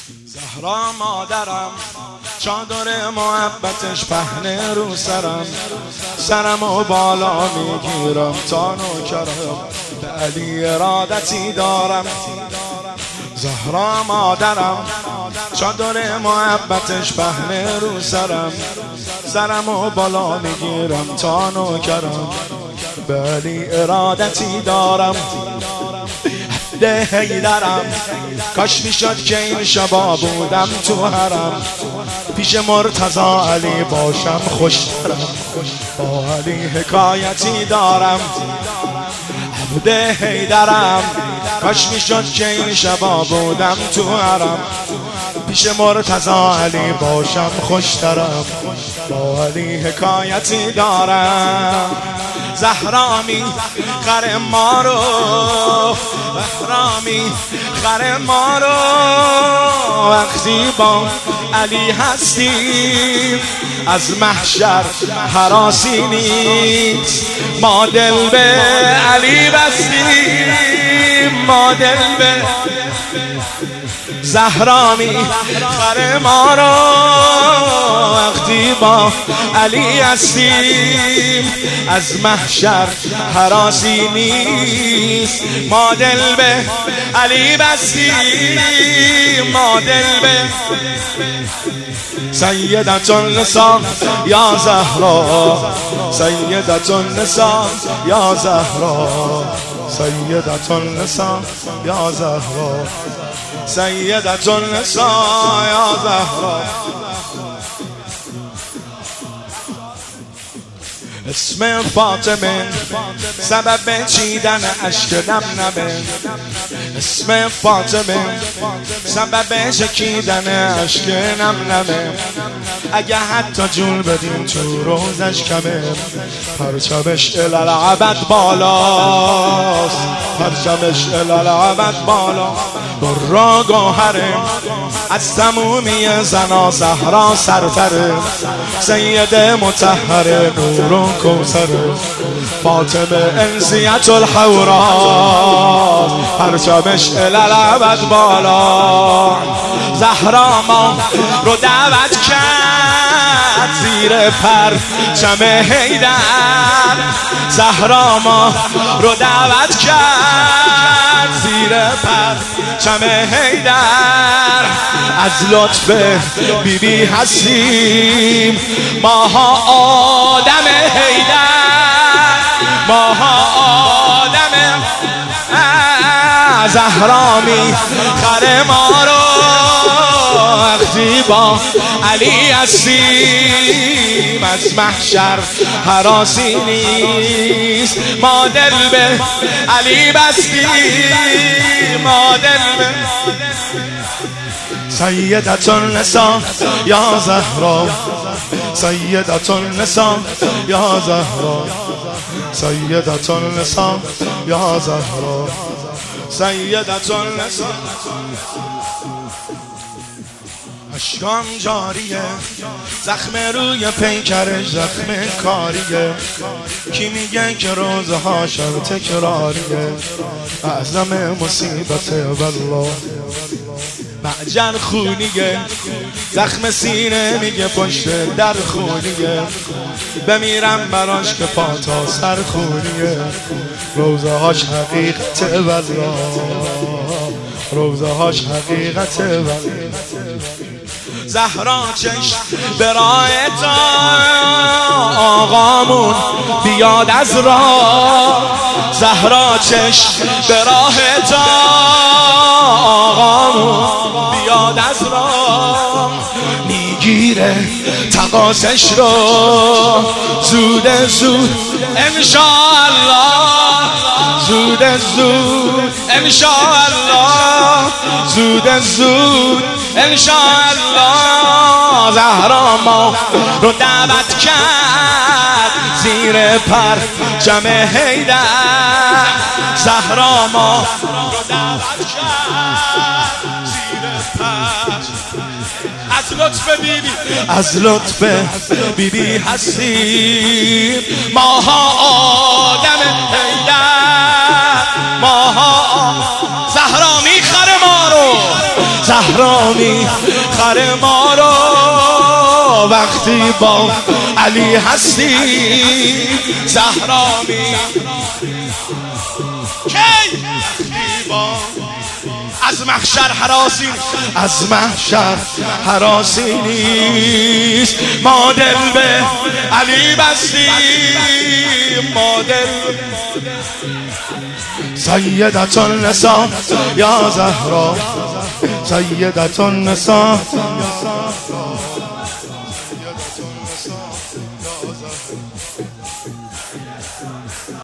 زهرا مادرم، چادر محبتش پهنه رو سرم، سرمو بالا میگیرم تا نوکرم، به علی ارادتی دارم. زهرا مادرم، چادر محبتش پهنه رو سرم، سرمو بالا میگیرم تا نوکرم، به علی ارادتی دارم. ده حیدرم، کاش میشد که این شبا بودم تو حرم، پیش مرتضی علی باشم خوشترم، با علی حکایتی دارم. ده حیدرم، کاش میشد که این شبا بودم تو حرم، پیش مرتضی علی باشم خوشترم، با علی حکایتی دارم. زهرامی خر ما رو، زهرامی خر ما رو، وقتی با علی هستیم از محشر هراسی نیست، ما دل به علی بستیم، ما دل به زهرامی خر ما رو، وقتی با علی هستیم از محشر هراسی نیست، ما دل به علی بستیم، ما دل به سیدت النساء یا زهرا، سیدت النساء یا زهرا، سیدت النساء یا زهرا، سیدت النساء یا زهرا. اسم فاطمه سبب چیدن اشک نمنمه، اسم فاطمه سبب شکیدن اشک نمنمه، اگه حتی جون بدیم تو روزش کمه، پرچمش الالعبد بالاست، پرچمش الالعبد بالا، برا گوهره از تمومی زنا زهرا سرتره، سید مطهره نور و کوثره، فاطمه انسیت الحوراست، پرچمش الالعبد بالا. زهرا ما رو دعوت کرد زیر پرچم حیدر، زهرا ما رو دعوت کرد زیر پرچم حیدر، از لطف بیبی هستیم ماها آدم حیدر، ماها آدم زهرامی خر ما رو، وقتی با علی هستیم از محشر هراسی نیست، ما دل به علی بستیم، ما دل به سیدت النساء یا زهرا، سیدت النساء یا زهرا، سیدت النساء یا زهرا، سیدت النساء. اشکام جاریه، زخم روی پیکرش زخم کاریه، کی میگه که روزهاشم تکراریه، اعظم مصیبت والله معجن خونیه، زخم سینه میگه پشت در خونیه، بمیرم براش که پاتا سر خونیه، روزهاش حقیقت والله، روزهاش حقیقت والله. زهرا چشم به راه تا آقامون بیاد از راه، زهرا چشم به راه تا آقامون بیاد از راه، میگیره تقاسش رو زود زود انشاءالله، زود زود انشاءالله، زود زود انشاءالله. زهرا ما رو دعوت کرد زیر پرچم حیدر، زهرا ما رو دعوت کرد زیر پرچم، از لطف بیبی، از لطف بیبی هستیم ماها آدم حیدر، ماها زهرا میخره ما رو، زهرا میخره ما رو وقتی با علی هستی زهرا از محشر حراسی نیست ما دل به علی بستیم ما دل سیدت النساء یا زهرا سیدت النساء